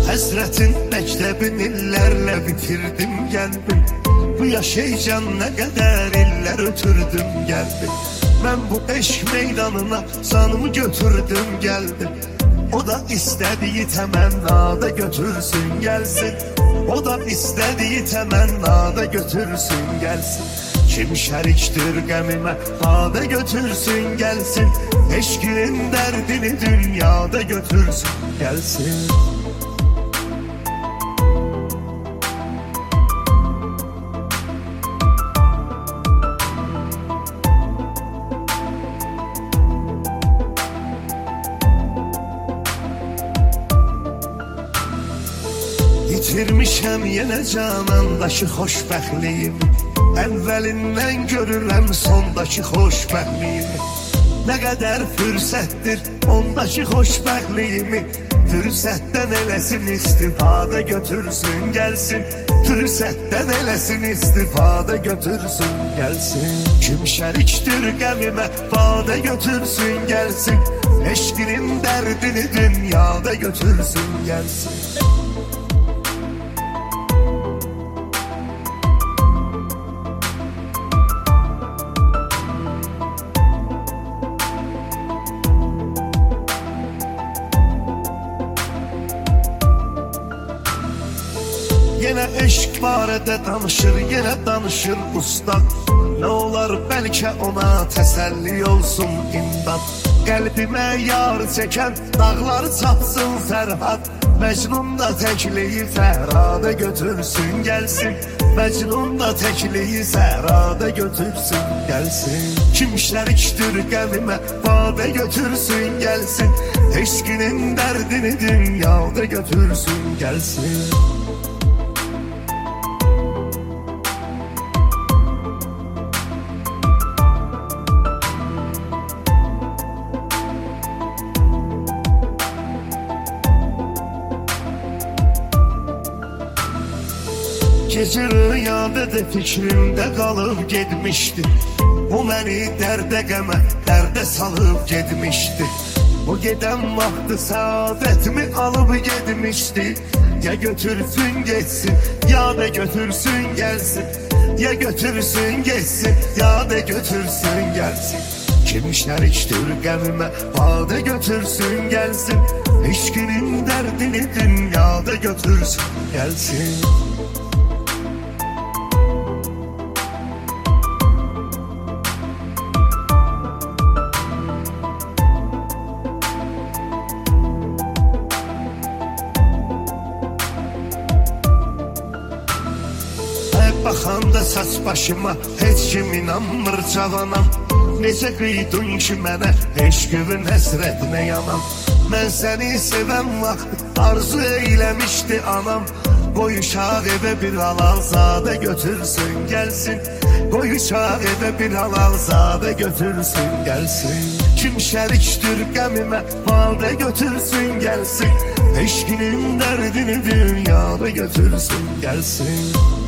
Həsrətin məktəbin illərlə bitirdim gəldim. Bu yaş heyecan nə qədər illər ötürdüm gəldim. Mən bu eşq meydanına sanımı götürdüm gəldim. O da istədiyi təmənnada götürsün gəlsin. O da istədiyi təmənnada götürsün gəlsin. Kim şərikdir qəmimə hadə götürsün gəlsin. Eşqinin dərdini dünyada götürsün gəlsin. Yitirmişəm yenə canandakı xoşbəxtliyimi. Əvvəlindən görürəm sondakı xoşbəxtliyimi. Nə qədər fürsətdir ondakı xoşbəxtliyimi. Fürsətdən eləsin istifadə götürsün gəlsin. Fürsətdən eləsin istifadə götürsün gəlsin. Kim şərikdir qəmimə badə götürsün gəlsin. Eşqinin dərdini dünyada götürsün gəlsin. Yenə eşq barədə danışır, yenə danışır ustad. Nə olar bəlkə ona təsəlli olsun imdad. Qəlbimə yar çəkən dağları çapsın Fərhad. Məcnun da təkliyi Fərhadə götürsün gəlsin. Məcnun da təkliyi Fərhadə götürsün gəlsin. Kim şərikdir qəmimə badə götürsün gəlsin. Eşqinin dərdini dünyada götürsün gəlsin. Gecə rüyada fikrimdə qalıb getmişdi. O məni dərdə qəmə, dərdə salıb getmişdi. O gedən vaxtı saadətimi alıb getmişdi. Ya götürsün geçsin, ya da götürsün gəlsin. Ya götürsün geçsin, ya da götürsün gəlsin. Kim şərikdir qəmimə badə götürsün gəlsin. Eşqinin dərdini dünyada götürsün gəlsin. Baxanda saç başıma heç kim inanmır cavanam. Necə qıydın ki mənə eşqivin həsrətinə yanam. Mən səni sevən vaxt arzu eyləmişdi anam. Qoy uşaq evə bir halalzadə götürsün gəlsin. Qoy uşaq evə bir halalzadə götürsün gəlsin. Kim şərikdir qəmimə badə götürsün gəlsin. Eşqinin dərdini dünyada götürsün gəlsin.